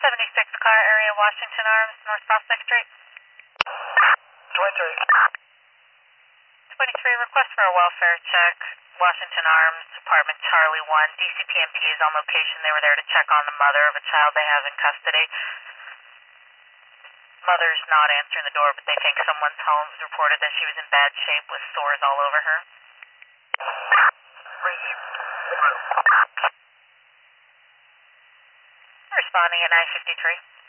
76 car area, Washington Arms, North Prospect Street. 23. 23, request for a welfare check. Washington Arms, Department Charlie 1. DCPMP is on location. They were there to check on the mother of a child they have in custody. Mother's not answering the door, but they think someone's home. It was reported that she was in bad shape with sores all over her. Responding at 953.